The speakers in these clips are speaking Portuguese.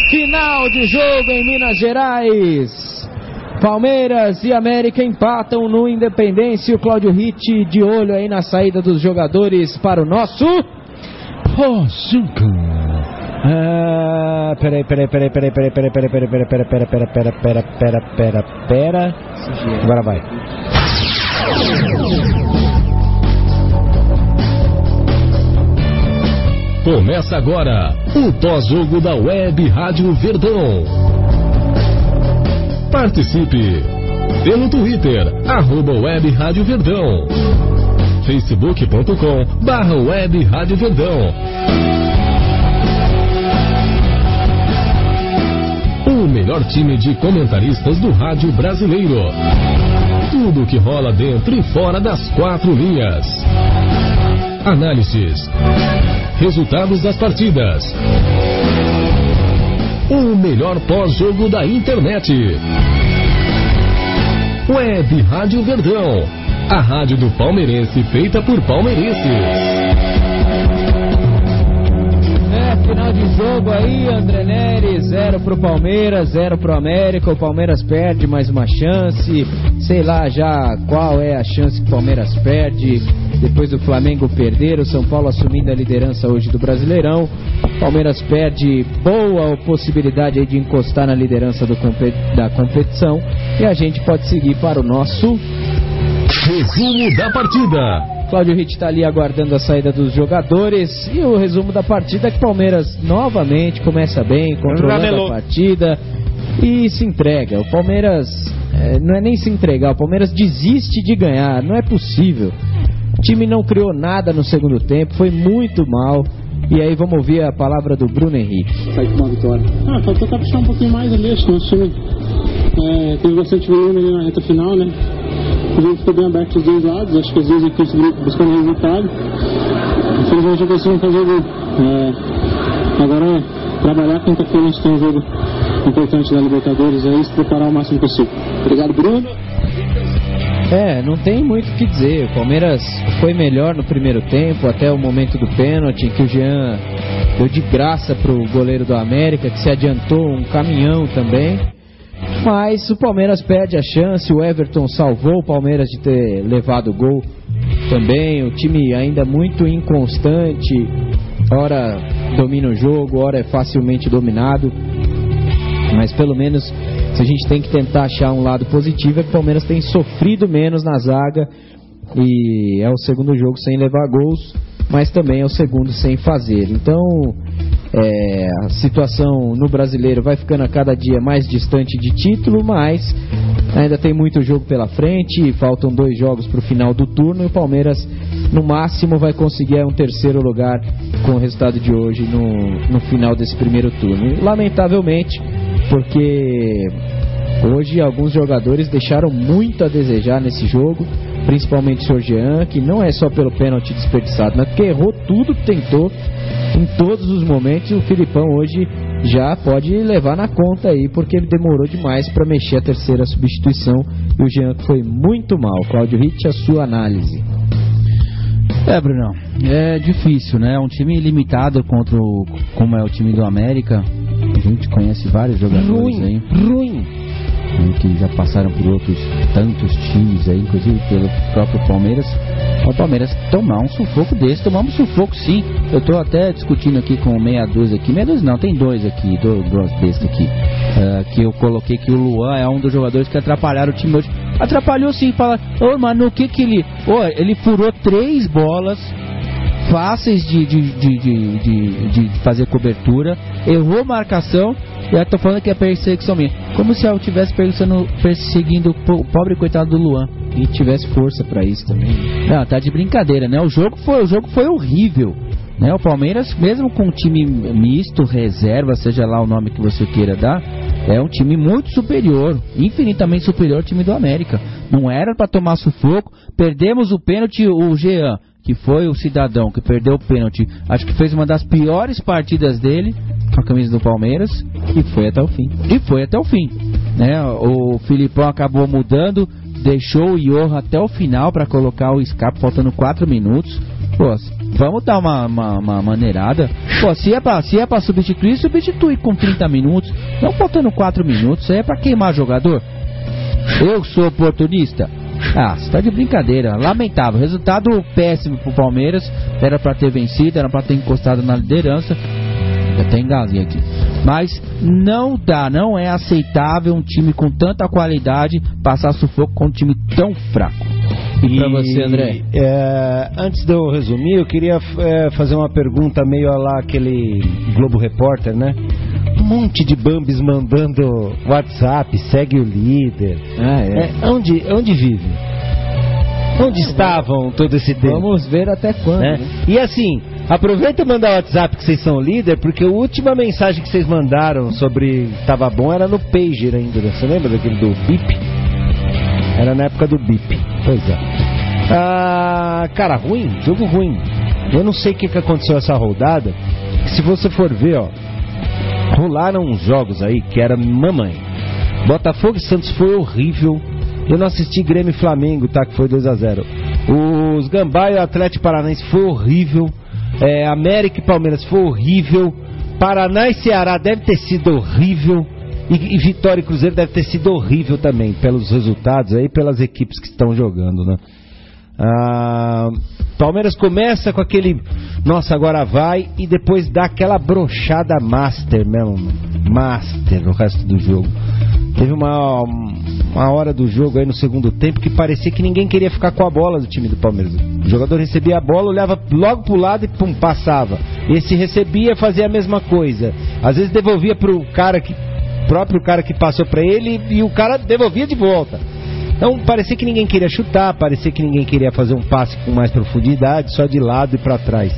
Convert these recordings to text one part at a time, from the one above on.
Final de jogo em Minas Gerais. Palmeiras e América empatam no Independência. O Cláudio Ritt de olho aí na saída dos jogadores para o nosso... Peraí. Agora vai. Começa agora o pós-jogo da Web Rádio Verdão. Participe pelo Twitter, @Web Rádio Verdão, facebook.com/Web Rádio Verdão. O melhor time de comentaristas do rádio brasileiro. Tudo que rola dentro e fora das quatro linhas. Análises. Resultados das partidas. O melhor pós-jogo da internet. Web Rádio Verdão. A rádio do palmeirense feita por palmeirenses. Final de jogo aí, André Nery, 0 pro Palmeiras, 0 pro América. O Palmeiras perde mais uma chance. Sei lá já qual é a chance que o Palmeiras perde depois do Flamengo perder. O São Paulo assumindo a liderança hoje do Brasileirão. O Palmeiras perde boa possibilidade aí de encostar na liderança da competição. E a gente pode seguir para o nosso resumo da partida. Cláudio Ritt está ali aguardando a saída dos jogadores. E o resumo da partida é que o Palmeiras novamente começa bem, controlando a partida e se entrega. O Palmeiras não é nem se entregar, o Palmeiras desiste de ganhar. Não é possível. O time não criou nada no segundo tempo, foi muito mal. E aí vamos ouvir a palavra do Bruno Henrique. Sai com uma vitória. Faltou caprichar um pouquinho mais ali, acho que nosso time teve bastante volume ali na reta final, né? O jogo ficou bem aberto dos dois lados, acho que as duas equipes buscando resultado. Infelizmente não conseguimos fazer gol. Agora é trabalhar, quinta-feira a gente tem um jogo importante da Libertadores, é se preparar o máximo possível. Obrigado, Bruno. Não tem muito o que dizer. O Palmeiras foi melhor no primeiro tempo, até o momento do pênalti, em que o Jean deu de graça pro goleiro do América, que se adiantou um caminhão também. Mas o Palmeiras perde a chance. O Everton salvou o Palmeiras de ter levado o gol também. O time ainda muito inconstante, ora domina o jogo, ora é facilmente dominado. Mas pelo menos, se a gente tem que tentar achar um lado positivo, é que o Palmeiras tem sofrido menos na zaga. E é o segundo jogo sem levar gols, mas também é o segundo sem fazer. Então a situação no Brasileiro vai ficando a cada dia mais distante de título, mas ainda tem muito jogo pela frente. Faltam 2 jogos para o final do turno e o Palmeiras no máximo vai conseguir um terceiro lugar com o resultado de hoje no final desse primeiro turno. E, lamentavelmente, porque hoje alguns jogadores deixaram muito a desejar nesse jogo, principalmente o Sr. Jean, que não é só pelo pênalti desperdiçado, mas porque errou tudo que tentou em todos os momentos. O Filipão hoje já pode levar na conta aí, porque ele demorou demais para mexer a terceira substituição e o Jean foi muito mal. Cláudio Ritt, a sua análise. Brunão, é difícil, né? Um time limitado como é o time do América. A gente conhece vários jogadores ruim, que já passaram por outros tantos times aí, inclusive pelo próprio Palmeiras. O Palmeiras tomar um sufoco desse, tomamos um sufoco sim. Eu tô até discutindo aqui com meia dúzia aqui, meia dúzia não, tem 2 aqui, 2 bestas aqui, que eu coloquei que o Luan é um dos jogadores que atrapalharam o time hoje. Atrapalhou sim, fala, mano, o que ele... ele furou 3 bolas fáceis de fazer cobertura, errou marcação. E eu tô falando que é perseguição minha. Como se eu estivesse perseguindo o pobre coitado do Luan. E tivesse força pra isso também. Não, tá de brincadeira, né? O jogo foi horrível, né? O Palmeiras, mesmo com um time misto, reserva, seja lá o nome que você queira dar, é um time muito superior, infinitamente superior ao time do América. Não era pra tomar sufoco. Perdemos o pênalti, o Jean, que foi o cidadão que perdeu o pênalti, acho que fez uma das piores partidas dele com a camisa do Palmeiras, e foi até o fim. Né? O Filipão acabou mudando, deixou o Johan até o final para colocar o Scarpa faltando 4 minutos. Pô, vamos dar uma maneirada. Pô, se é pra substituir, substitui com 30 minutos. Não faltando 4 minutos. Isso aí é pra queimar jogador. Eu sou oportunista. Você tá de brincadeira. Lamentável. Resultado péssimo pro Palmeiras. Era pra ter vencido, era pra ter encostado na liderança. Já até engasguei aqui. Mas não dá, não é aceitável um time com tanta qualidade passar sufoco com um time tão fraco. E pra você, André? Antes de eu resumir, eu queria fazer uma pergunta meio a lá aquele Globo Repórter, né? Um monte de bambis mandando WhatsApp, segue o líder. Onde vive? Onde estavam todo esse tempo? Vamos ver até quando, né? E assim, aproveita e manda o WhatsApp que vocês são líder, porque a última mensagem que vocês mandaram sobre tava bom era no Pager ainda, né? Você lembra daquele do Bip? Era na época do Bip. Pois é. Cara, jogo ruim. Eu não sei o que aconteceu essa rodada. Se você for ver, ó, rolaram uns jogos aí que era mamãe. Botafogo e Santos foi horrível. Eu não assisti Grêmio e Flamengo, tá? Que foi 2-0. Os Gambá e o Atlético Paranaense foi horrível. América e Palmeiras foi horrível. Paraná e Ceará deve ter sido horrível. E Vitória e Cruzeiro deve ter sido horrível também, pelos resultados aí, pelas equipes que estão jogando, né? Palmeiras começa com aquele nossa, agora vai, e depois dá aquela brochada master mesmo, master no resto do jogo. Teve uma hora do jogo aí no segundo tempo que parecia que ninguém queria ficar com a bola do time do Palmeiras. O jogador recebia a bola, olhava logo pro lado e pum, passava. Esse recebia, fazia a mesma coisa. Às vezes devolvia pro próprio cara que passou pra ele, e o cara devolvia de volta. Então parecia que ninguém queria chutar, parecia que ninguém queria fazer um passe com mais profundidade, só de lado e pra trás.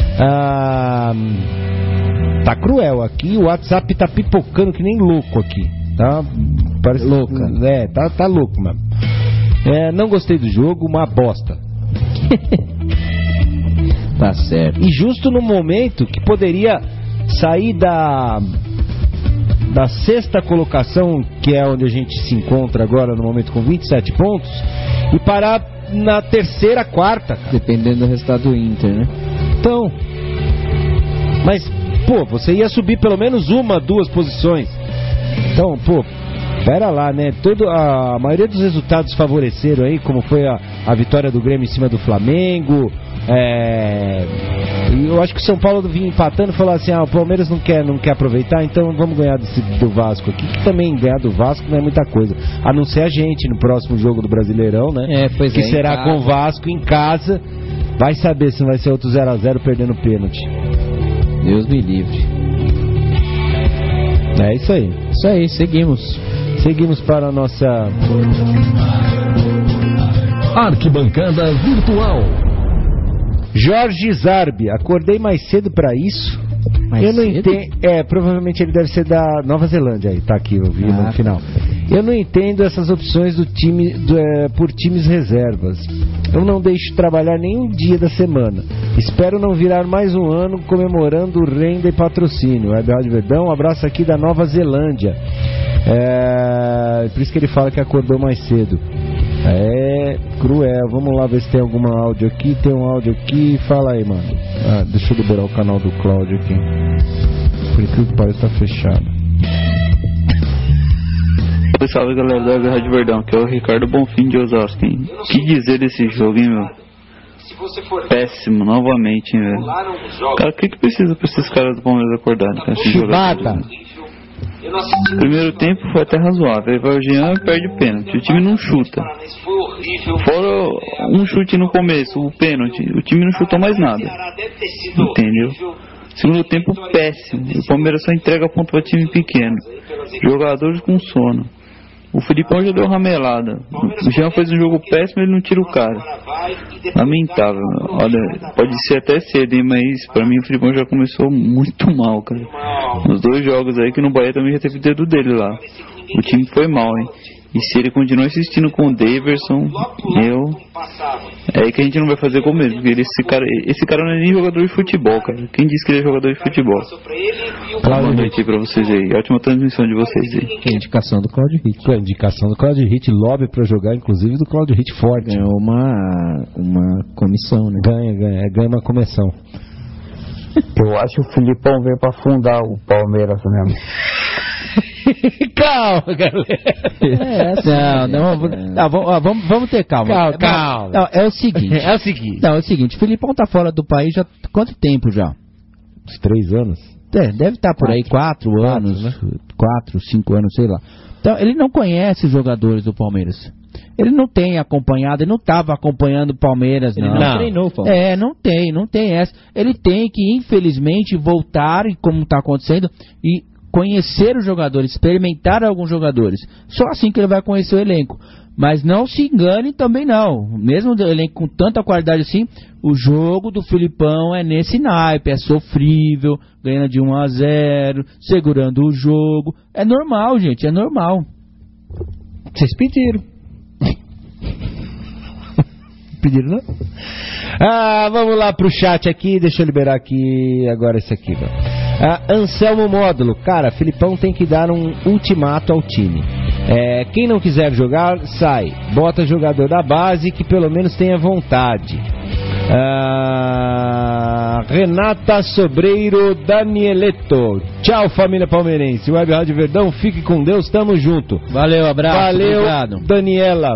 Tá cruel aqui, o WhatsApp tá pipocando que nem louco aqui, tá? Parece louca. Tá louco mesmo. Não gostei do jogo, uma bosta. Tá certo. E justo no momento que poderia sair da sexta colocação, que é onde a gente se encontra agora no momento com 27 pontos, e parar na terceira, quarta, cara. Dependendo do resultado do Inter, né? Então, mas, pô, você ia subir pelo menos 2 posições. Então, pô, pera lá, né? A maioria dos resultados favoreceram aí, como foi a vitória do Grêmio em cima do Flamengo. Eu acho que o São Paulo vinha empatando e falou assim: o Palmeiras não quer aproveitar, então vamos ganhar do Vasco aqui, que também ganhar do Vasco não é muita coisa, a não ser a gente no próximo jogo do Brasileirão, né? Que será com o Vasco em casa. Vai saber se não vai ser outro 0-0 perdendo pênalti. Deus me livre. É isso aí. Isso aí, seguimos para a nossa Arquibancada Virtual. Jorge Zarbi, acordei mais cedo pra isso. Eu não entendo. Provavelmente ele deve ser da Nova Zelândia, aí tá aqui, eu vi no final. Eu não entendo essas opções do time por times reservas. Eu não deixo trabalhar nenhum dia da semana. Espero não virar mais um ano comemorando renda e patrocínio. Web Rádio Verdão, um abraço aqui da Nova Zelândia. Por isso que ele fala que acordou mais cedo. Cruel. Vamos lá ver se tem algum áudio aqui. Tem um áudio aqui. Fala aí, mano. Deixa eu liberar o canal do Cláudio aqui. Por incrível que pareça, tá fechado. Salve, galera da Rádio Verdão, que é o Ricardo Bonfim de Osasco. Que dizer desse jogo, hein, meu? Péssimo, novamente, hein, velho. Cara, o que precisa pra esses caras do Palmeiras acordarem? Chibata! Primeiro tempo foi até razoável. Aí vai o Jean e perde o pênalti. O time não chuta. Fora um chute no começo, o pênalti, o time não chutou mais nada. Entendeu? Segundo tempo péssimo. O Palmeiras só entrega ponto para time pequeno. Jogadores com sono. O Filipão já deu ramelada. O Jean fez um jogo péssimo, ele não tira o cara. Lamentável. Olha, pode ser até cedo, hein, mas pra mim o Filipão já começou muito mal, cara. Nos 2 jogos aí, que no Bahia também já teve o dedo dele lá. O time foi mal, hein. E se ele continuar insistindo com o Daverson, é aí que a gente não vai fazer como ele, porque esse cara não é nem jogador de futebol, cara. Quem disse que ele é jogador de futebol? Boa noite aí pra vocês aí, ótima transmissão de vocês aí. Que indicação do Claudio Hit. Com a indicação do Claudio Hit, lobby pra jogar, inclusive do Claudio Hit forte. Ganhou uma comissão, né? Ganha uma comissão. Eu acho que o Filipão veio pra fundar o Palmeiras mesmo. Calma, galera. Vamos ter calma. Calma. Não, é o seguinte. Não, é o seguinte. O Filipão tá fora do país já quanto tempo já? Uns 3 anos. Deve estar por aí 4 anos, né? 4, 5 anos, sei lá. Então, ele não conhece os jogadores do Palmeiras. Ele não tem acompanhado, ele não estava acompanhando o Palmeiras, não. Ele não treinou o Palmeiras. Não tem essa. Ele tem que, infelizmente, voltar, como está acontecendo, e conhecer os jogadores, experimentar alguns jogadores. Só assim que ele vai conhecer o elenco. Mas não se engane também não. Mesmo o elenco com tanta qualidade assim, o jogo do Filipão é nesse naipe, é sofrível, ganhando de 1-0, segurando o jogo. É normal, gente, é normal. Vocês pediram. Pediram, não? Vamos lá pro chat aqui, deixa eu liberar aqui agora esse aqui, Anselmo Módulo, cara, Filipão tem que dar um ultimato ao time. Quem não quiser jogar, sai. Bota jogador da base que pelo menos tenha vontade. Renata Sobreiro Danieleto. Tchau, família palmeirense. Web Rádio Verdão, fique com Deus, tamo junto. Valeu, abraço. Valeu, obrigado. Daniela.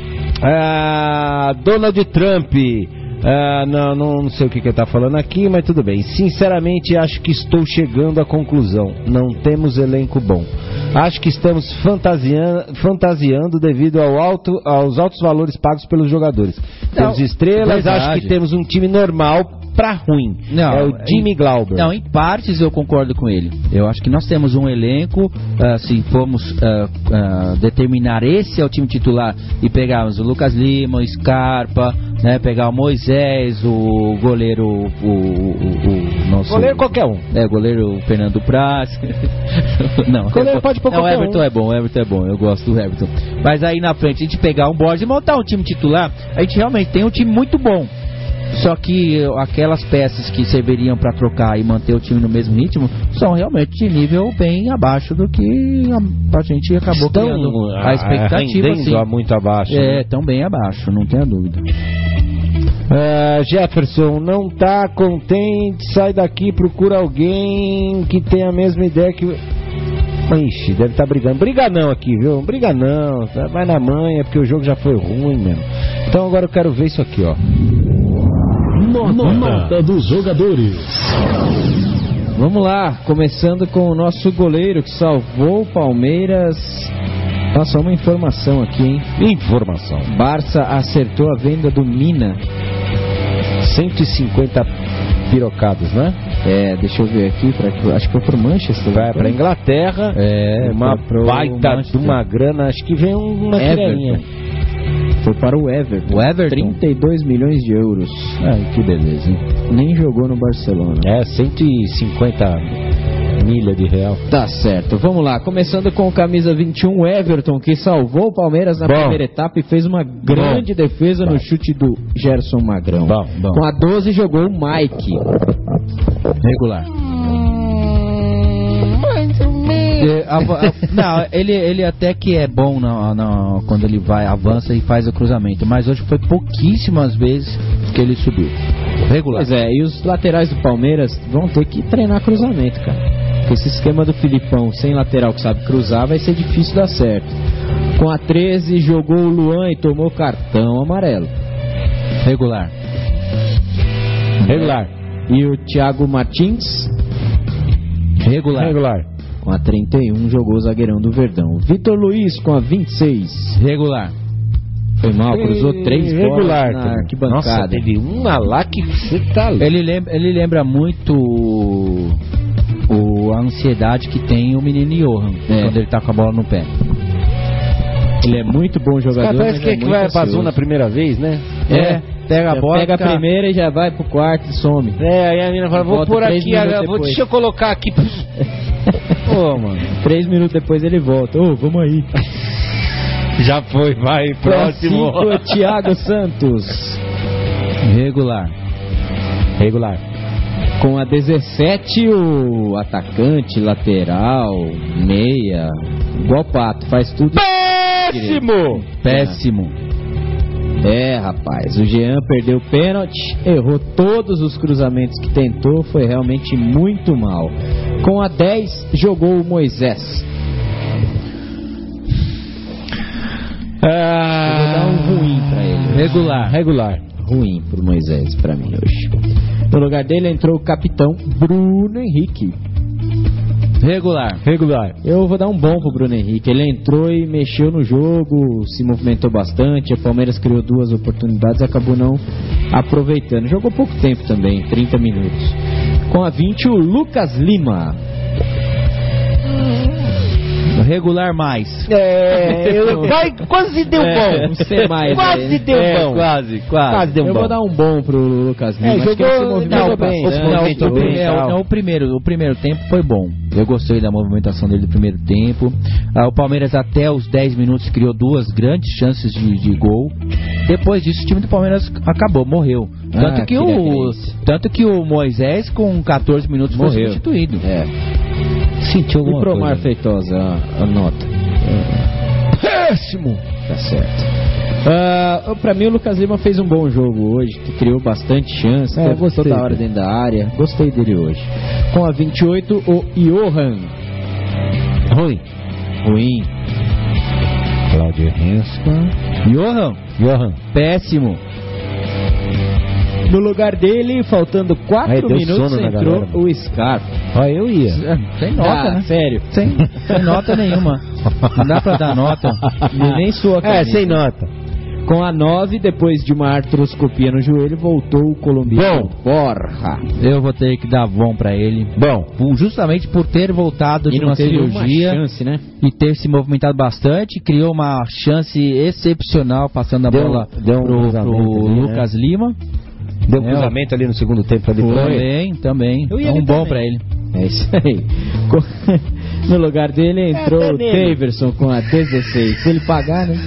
Donald Trump. Não sei o que ele está falando aqui, mas tudo bem. Sinceramente, acho que estou chegando à conclusão. Não temos elenco bom. Acho que estamos fantasiando devido aos altos valores pagos pelos jogadores. Temos estrelas, verdade. Acho que temos um time normal pra ruim. Não, é o Jimmy Glauber. Não, em partes eu concordo com ele. Eu acho que nós temos um elenco, se formos determinar esse é o time titular e pegarmos o Lucas Lima, o Scarpa, né, pegar o Moisés, o goleiro, o nosso... Goleiro qualquer um. O goleiro Fernando Praz. Não, goleiro pode pôr qualquer o Everton é bom, o Everton é bom, eu gosto do Everton. Mas aí na frente a gente pegar um Borges e montar um time titular, a gente realmente tem um time muito bom. Só que aquelas peças que serviriam para trocar e manter o time no mesmo ritmo são realmente de nível bem abaixo do que a gente acabou criando a expectativa. Assim. Muito abaixo. Tão bem abaixo, não tenha dúvida. Jefferson, não tá contente, sai daqui, procura alguém que tenha a mesma ideia que... Ixi, deve estar brigando. Briga não aqui, viu? Briga não, vai na manha, porque o jogo já foi ruim mesmo. Então agora eu quero ver isso aqui, ó. Nota dos jogadores. Vamos lá, começando com o nosso goleiro que salvou o Palmeiras. Só uma informação aqui, hein? Informação. Barça acertou a venda do Mina. 150 pirocadas, né? Deixa eu ver aqui, acho que foi pro Manchester. Vai pra Inglaterra. Uma baita de uma grana, acho que vem uma tirinha. Foi para o Everton. 32 milhões de euros. Ai, que beleza, hein? Nem jogou no Barcelona. 150 milha de real. Tá certo, vamos lá. Começando com o camisa 21, Everton, que salvou o Palmeiras na primeira etapa e fez uma grande defesa no chute do Gerson Magrão. Com a 12 jogou o Mike. Regular. Não, ele até que é bom quando ele avança e faz o cruzamento, mas hoje foi pouquíssimas vezes que ele subiu. Regular. Pois e os laterais do Palmeiras vão ter que treinar cruzamento, cara. Porque esse esquema do Filipão sem lateral que sabe cruzar vai ser difícil dar certo. Com a 13 jogou o Luan e tomou cartão amarelo. Regular. E o Thiago Martins? Regular. Com a 31 jogou o zagueirão do Verdão. Vitor Luiz com a 26. Regular. Foi mal, cruzou 3 bolas na arquibancada. Nossa, teve uma lá que você tá... Ele lembra muito a ansiedade que tem o menino Johan quando ele tá com a bola no pé. Ele é muito bom jogador. Parece que vai pra zona na primeira vez, né? Pega a bola, pega a primeira e já vai pro quarto e some. Aí a menina fala, vou por aqui, deixa eu colocar aqui. Mano. 3 minutos depois ele volta. Vamos aí. Já foi, vai, próximo. 5, Thiago Santos. Regular. Com a 17, o atacante, lateral, meia, igual Pato, faz tudo. Péssimo. Rapaz, o Jean perdeu o pênalti, errou todos os cruzamentos que tentou, foi realmente muito mal. Com a 10, jogou o Moisés. Eu vou dar um ruim pra ele. Regular. Ruim pro Moisés, pra mim, hoje. No lugar dele entrou o capitão Bruno Henrique. Regular. Eu vou dar um bom pro Bruno Henrique. Ele entrou e mexeu no jogo, se movimentou bastante. O Palmeiras criou 2 oportunidades e acabou não aproveitando. Jogou pouco tempo também, 30 minutos. Com a 20, o Lucas Lima. Regular mais. Quase deu bom. Um C mais. Quase deu bom. Quase deu bom. Eu vou dar um bom pro Lucas Lima. Acho que ele se movimentou bastante. O primeiro tempo foi bom. Eu gostei da movimentação dele do primeiro tempo. O Palmeiras até os 10 minutos criou 2 grandes chances de gol. Depois disso o time do Palmeiras acabou, morreu. Tanto que o Moisés com 14 minutos foi substituído. Sentiu alguma coisa. E pro Omar coisa. Feitosa, a nota. Péssimo. Tá certo. Pra mim o Lucas Lima fez um bom jogo hoje, que criou bastante chance, teve toda hora dentro da área. Gostei dele hoje. Com a 28, o Johan. Ruim. Cláudio Renspa. Johan. Péssimo. No lugar dele, faltando 4 minutos, entrou galera, o Scarpa. Eu ia. Sem nota, né? Sério. Sem nota nenhuma. Não dá pra dar nota. Nem sua camisa. Sem nota. Com a 9, depois de uma artroscopia no joelho, voltou o colombiano. Borja. Eu vou ter que dar bom pra ele. Justamente por ter voltado de uma cirurgia, uma chance, né? E ter se movimentado bastante, criou uma chance excepcional passando a bola pro Lucas Lima. Deu um cruzamento ali no segundo tempo. Também. Um bom pra ele. É isso aí. No lugar dele entrou o Daverson com a 16. Se ele pagar, né?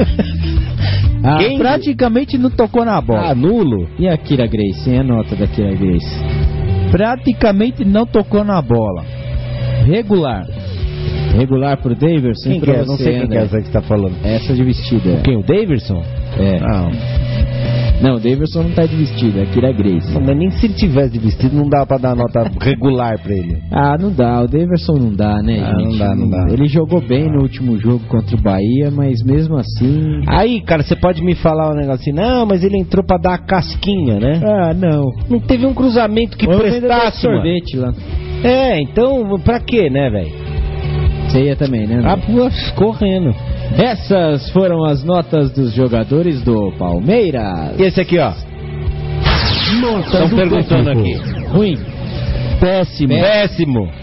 Praticamente não tocou na bola. Nulo. E a Kira Grace? Tem a nota da Kira Grace. Praticamente não tocou na bola. Regular pro Daverson? Quem que é? Não sei quem é essa que você tá falando. Essa de vestida. Quem? O Daverson? Não, o Daverson não tá de vestido, é a Kira Grace. Mas nem se ele tivesse de vestido, não dá pra dar nota regular pra ele. Não dá, o Daverson não dá, né, gente? Não dá. Ele jogou bem no último jogo contra o Bahia, mas mesmo assim... Aí, cara, você pode me falar um negócio assim, não, mas ele entrou pra dar a casquinha, né? Não. Não teve um cruzamento que prestasse, sorvete lá. Então, pra quê, né, velho? Você ia também, né? Correndo. Essas foram as notas dos jogadores do Palmeiras. E esse aqui, ó. Estão perguntando aqui. Ruim. Péssimo.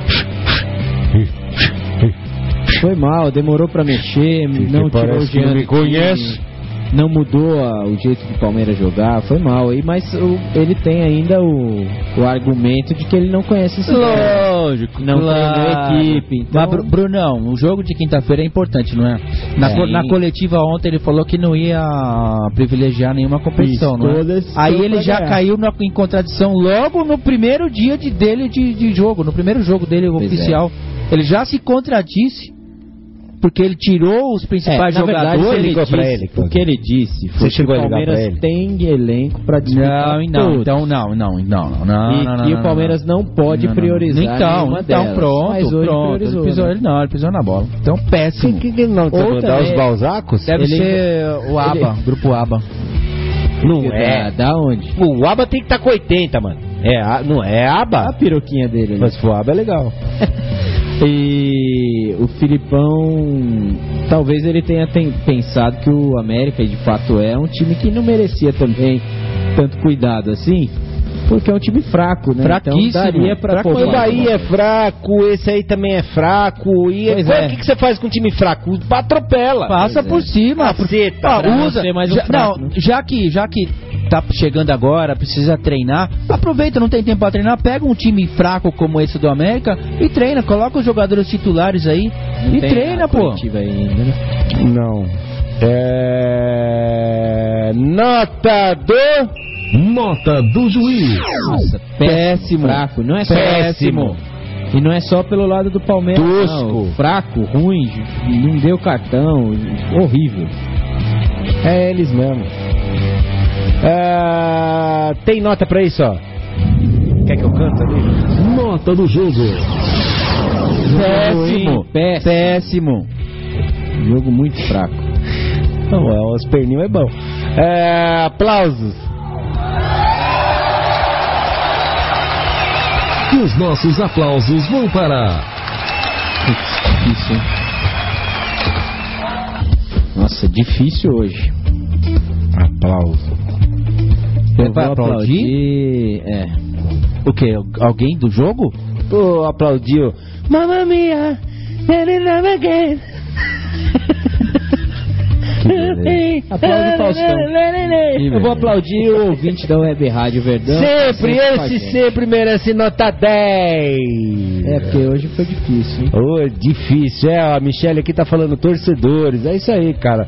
Foi mal, demorou pra mexer, não tirou o Jean. Me conhece. Não mudou o jeito do Palmeiras jogar, foi mal aí, mas ele tem ainda o argumento de que ele não conhece esse cara. Lógico, não treinou a equipe. Então... Mas, Brunão, o jogo de quinta-feira é importante, não é? Na coletiva ontem ele falou que não ia privilegiar nenhuma competição, não é? Aí ele já caiu em contradição logo no primeiro dia dele de jogo, no primeiro jogo dele oficial. Ele já se contradisse. Porque ele tirou os principais jogadores. O que ele disse foi que o Palmeiras tem elenco para disputar e o Palmeiras não pode priorizar nenhuma delas. Ele pisou na bola. Então, péssimo. Quem não dar os Balzacos? Deve ser o ABA, grupo ABA. Não é. Da onde? O ABA tem que estar com 80, mano. Não é ABA? A piroquinha dele. Mas se for ABA é legal. E o Filipão, talvez ele tenha pensado que o América, de fato, é um time que não merecia também tanto cuidado assim, porque é um time fraco, né? Fraquíssimo. Então daria pra poupar. O Bahia é fraco, esse aí também é fraco. E o que você faz com um time fraco? Atropela. Passa por cima. Caceta. Usa. Já que tá chegando agora, precisa treinar, aproveita, não tem tempo para treinar, pega um time fraco como esse do América e treina, coloca os jogadores titulares aí Não e tem treina, a pô. coletiva ainda, né? Não. Nota do juiz. Nossa, péssimo. Fraco, não é só Péssimo. E não é só pelo lado do Palmeiras, Tosco. não. Fraco, ruim, não deu cartão, horrível. É eles mesmo. Tem nota pra isso, ó. Quer que eu cante ali? Nota do jogo. Péssimo. Jogo muito fraco. Não, os perninhos é bom. Aplausos. E os nossos aplausos vão para... Difícil, hein? Nossa, difícil hoje. Aplauso. Eu Vai vou aplaudir? O quê? Alguém do jogo? Pô, aplaudiu. Mamma mia, ele never again. Aplaude o Faustão. Eu vou aplaudir o ouvinte da Web Rádio Verdão. Sempre, com a esse gente. sempre merece nota 10. É, porque hoje foi difícil, hein? Oh, difícil, a Michele aqui tá falando torcedores, é isso aí, cara.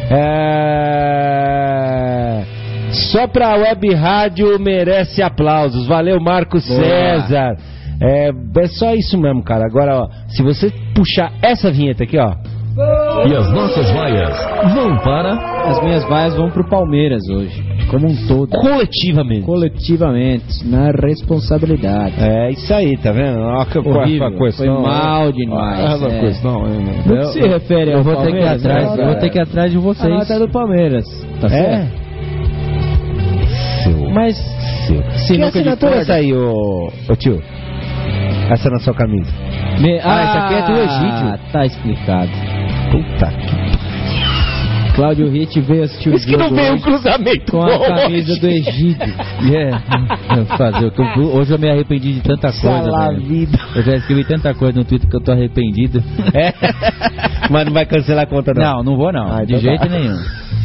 Só pra Web Rádio merece aplausos, valeu Marcos Boa. César. É só isso mesmo, cara. Agora, ó, se você puxar essa vinheta aqui, ó. E as nossas vaias vão para... As minhas vaias vão pro Palmeiras hoje, como um todo. Coletivamente, na responsabilidade. É isso aí, tá vendo? Horrível, foi mal demais. No que se refere ao Eu vou ter que ir Palmeiras, atrás, né? eu vou ter que ir atrás de A vocês. nota do Palmeiras, tá certo? Mas Que sinuca de assinatura é corda. essa aí, ô tio? Essa na sua camisa. Essa aqui é do Egídio. Tá explicado. Puta que... Cláudio Ritt veio assistir o Isso que não jogo veio um hoje cruzamento com a camisa do Egídio. Fazer, hoje eu me arrependi de tanta coisa, Sala velho. vida. Eu já escrevi tanta coisa no Twitter que eu tô arrependido. Mas não vai cancelar a conta, não? Não vou não, Ah, de então jeito tá. nenhum.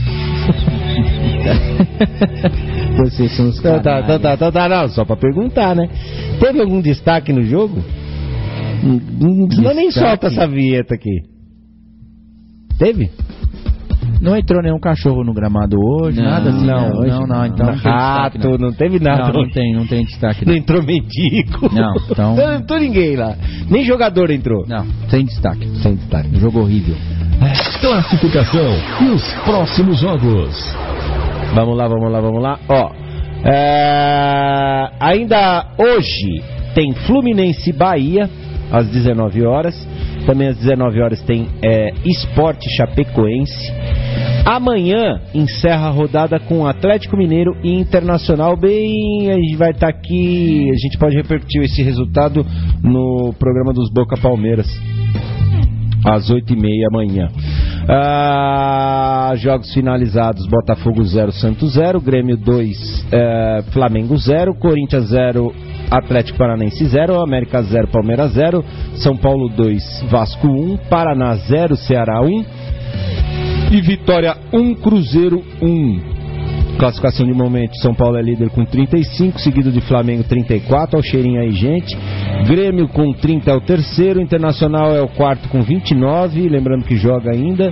Vocês são os Então canalhas. tá, não, só pra perguntar, né? Teve algum destaque no jogo? Não nem solta essa vinheta aqui. Teve? Não entrou nenhum cachorro no gramado hoje, Não, nada assim. não, Não, hoje não, não. então não tem destaque, Rato, não teve nada. Não tem destaque. Não Não, entrou mendigo. Não, então- Não entrou ninguém lá. Nem jogador entrou. não sem destaque. Sem destaque. Jogo horrível. Classificação e os próximos jogos. Vamos lá. Ó, ainda hoje tem Fluminense e Bahia às 19 horas. Também às 19 horas tem Sport Chapecoense. Amanhã encerra a rodada com Atlético Mineiro e Internacional. Bem, a gente vai estar aqui, a gente pode repercutir esse resultado no programa dos Boca Palmeiras às 8h30 amanhã. Jogos finalizados: Botafogo 0, Santos 0, Grêmio 2, Flamengo 0, Corinthians 0, Atlético Paranaense 0, América 0, Palmeiras 0, São Paulo 2, Vasco 1, Paraná 0, Ceará 1 e Vitória 1, Cruzeiro 1. Classificação de momento: São Paulo é líder com 35, seguido de Flamengo 34, olha o cheirinho aí, gente. Grêmio com 30 é o terceiro, Internacional é o quarto com 29, lembrando que joga ainda,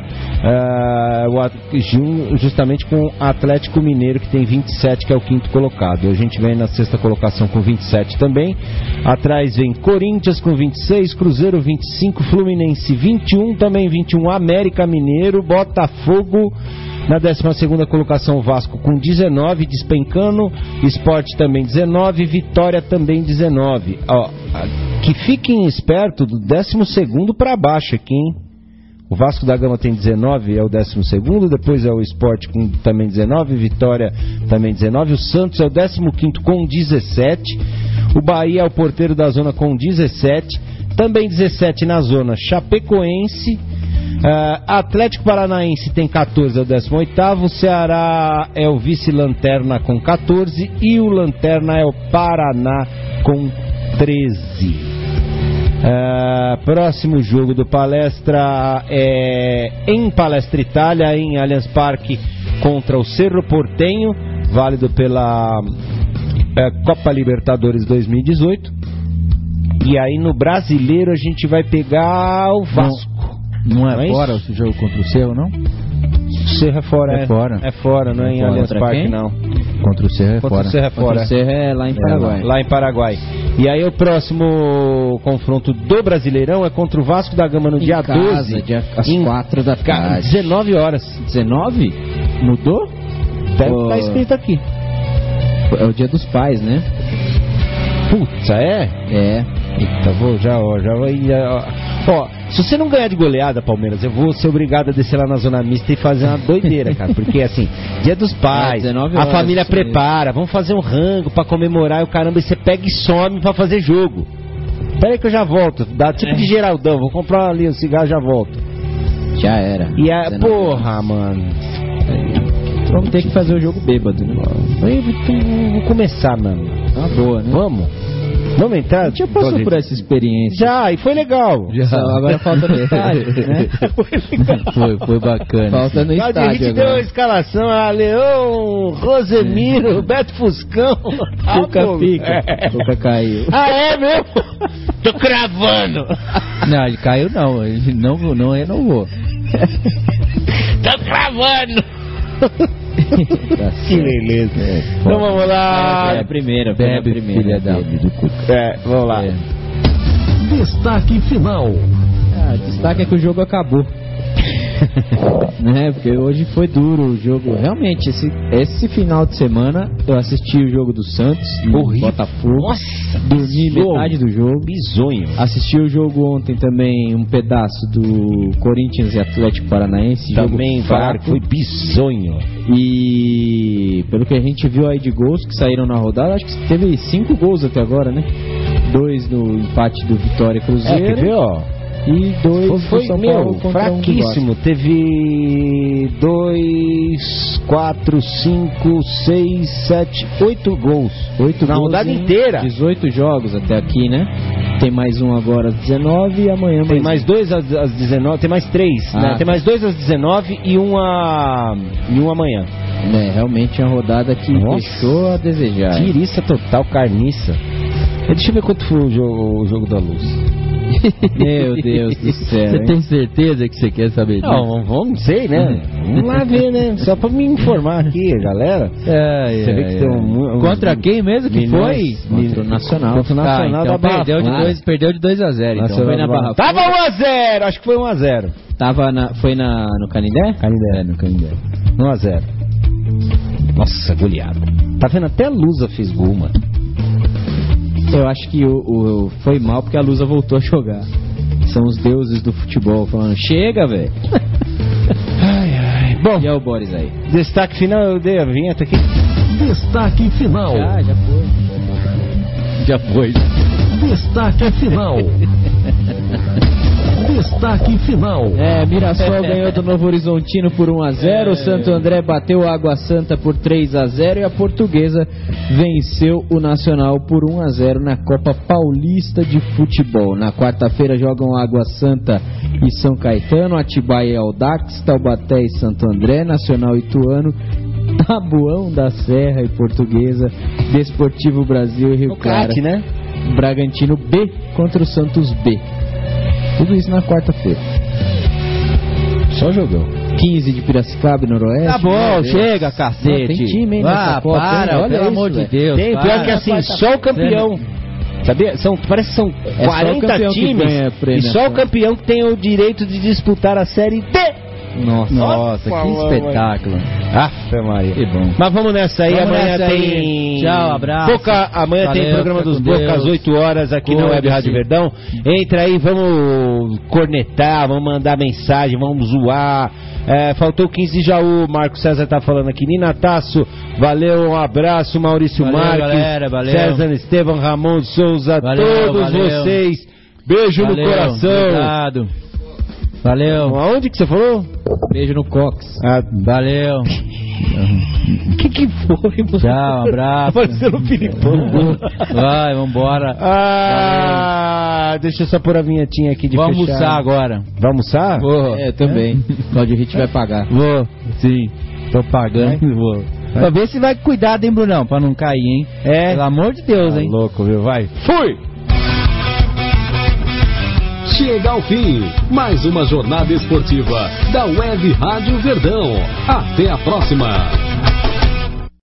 justamente com Atlético Mineiro, que tem 27, que é o quinto colocado. A gente vem na sexta colocação com 27 também. Atrás vem Corinthians com 26, Cruzeiro 25, Fluminense 21, também 21, América Mineiro, Botafogo. Na 12ª colocação, Vasco com 19, despencando. Sport também 19, Vitória também 19. Ó, que fiquem espertos do 12º para baixo aqui, hein? O Vasco da Gama tem 19, é o 12º. Depois é o Sport com também 19, Vitória também 19. O Santos é o 15º com 17. O Bahia é o porteiro da zona com 17. Também 17 na zona, Chapecoense. Atlético Paranaense tem 14, é o 18º. O Ceará é o vice-lanterna com 14 e o lanterna é o Paraná com 13. Próximo jogo do Palestra é em Palestra Itália, em Allianz Parque, contra o Cerro Porteño. válido pela Copa Libertadores 2018. E aí no Brasileiro a gente vai pegar o Vasco. Não é isso? fora esse jogo contra o Cerro, não? Cerro é fora, É fora. É fora, não é em Allianz Contra Parque, quem? não. Contra o Cerro é Contra fora. o Cerro é Contra fora. o Cerro é lá em Paraguai. Lá em Paraguai. E aí o próximo confronto do Brasileirão é contra o Vasco da Gama no dia casa, 12. às 4 da tarde. 19 horas. 19? Mudou? Deve Ô, estar escrito aqui. É o dia dos pais, né? Putz, é? É. Eita, já ó, se você não ganhar de goleada, Palmeiras, eu vou ser obrigado a descer lá na zona mista e fazer uma doideira, cara. Porque assim, dia dos pais, 19 a horas, família isso prepara, vamos fazer um rango pra comemorar e o caramba, e você pega e some pra fazer jogo. Pera aí que eu já volto, dá tipo de Geraldão, vou comprar ali o cigarro e já volto. Já era. E a 19 porra, mano. Vamos ter que fazer o jogo bêbado, né? Vou começar, mano. Uma boa, né? Vamos entrar? Já passou por essa experiência. Já, e foi legal. Só agora falta no estádio, né? Foi bacana. Falta no A estádio gente deu a agora. escalação a Leão, Rosemiro, Beto Fuscão. Cuca fica. Cuca caiu. Ah, é mesmo? Tô cravando. Não, ele caiu não. Ele não renovou. Tô cravando. Tá Que beleza. Então vamos lá. É a primeira, Bebe, primeira. filha da do Cuca. Vamos lá. É. Destaque final. Destaque é que o jogo acabou. Né? Porque hoje foi duro o jogo. Realmente, esse final de semana eu assisti o jogo do Santos no Horrível. Botafogo. Nossa, Dormi bizonho. metade do jogo. Bizonho. Assisti o jogo ontem também, um pedaço do Corinthians e Atlético Paranaense. Também, jogo claro, fraco. foi bizonho. E pelo que a gente viu aí de gols que saíram na rodada, acho que teve 5 gols até agora, né? 2 no empate do Vitória e Cruzeiro. Quer ver, ó? E 2 Foi do São Paulo contra fraquíssimo. Teve 2, 4, 5, 6, 7, 8 gols. 8 na gols rodada em inteira. 18 jogos até aqui, né? Tem mais um agora às 19 e amanhã Tem mais 2 às 19, tem mais 3, né? Ah. Tem mais 2 às 19 e um amanhã. É, realmente é uma rodada que Nossa. deixou a desejar. Tiriça total, carniça. Deixa eu ver quanto foi o jogo da Luz. Meu Deus do céu. Você hein? tem certeza que você quer saber disso? Não sei, né? Vamos lá ver, né? Só pra me informar aqui, galera. Você vê que tem Contra quem mesmo que milhões- foi? Contra o Nacional. Contra o Nacional então da Barra perdeu de 2 a 0. Então. Foi na Barra Tava 1x0, acho que foi 1x0. Foi no Canindé? Canindé. No Canindé. 1x0. Nossa, goleada. Tá vendo? Até a Lusa fez gol, mano. Eu acho que foi mal porque a Lusa voltou a jogar. São os deuses do futebol falando, chega, velho. Bom, E é o Boris aí. destaque final, eu dei a vinheta aqui. Destaque final. Já foi. Já foi. Destaque final. Destaque final. Mirassol ganhou do Novo Horizontino por 1-0, o Santo André bateu a Água Santa por 3-0 e a Portuguesa venceu o Nacional por 1-0 na Copa Paulista de Futebol. Na quarta-feira jogam Água Santa e São Caetano, Atibaia e Audax, Taubaté e Santo André, Nacional e Ituano, Tabuão da Serra e Portuguesa, Desportivo Brasil e Rio O Claro. craque, né? Bragantino B contra o Santos B. Tudo isso na quarta-feira. Só jogou. 15 de Piracicaba e Noroeste. Tá bom, Meu Deus. chega, cacete. Não, tem time, hein, nessa Copa, hein? para, Olha pelo isso, amor de velho. Deus. Tem, pior que assim, só o campeão. Sabia? Parece que são É só o 40 campeão que times ganha e premiação. só o campeão que tem o direito de disputar a Série D. Nossa, que Nossa, espetáculo. Afe Maria. Que bom. Mas vamos nessa aí, Vamos amanhã nessa aí. tem... Tchau, abraço. Amanhã tem Valeu, programa fica dos com Boca Deus. às 8 horas aqui na Web Rádio Verdão. Entra aí, vamos cornetar, vamos mandar mensagem, vamos zoar. Faltou 15 de Jaú, Marco César tá falando aqui. Nina Tasso, valeu, um abraço. Maurício Valeu, Marques, galera, valeu. César Estevam, Ramon de Souza, Valeu, todos valeu. vocês. Beijo no coração. Obrigado. Valeu. Aonde que você falou? Beijo no Cox. Valeu. O que foi, mano? Tchau, um abraço. Apareceu o Filipão. Vai, vambora. Deixa eu só pôr a vinhetinha aqui de Vou fechar. almoçar agora. Vai almoçar? Vou. Eu também. Claudio Ritt vai pagar. Vou. Sim. Tô pagando. Vou. Pra ver se vai cuidar, hein, Brunão? Pra não cair, hein? Pelo amor de Deus, hein? Louco, viu? Vai. Fui! Chega ao fim mais uma jornada esportiva da Web Rádio Verdão. Até a próxima.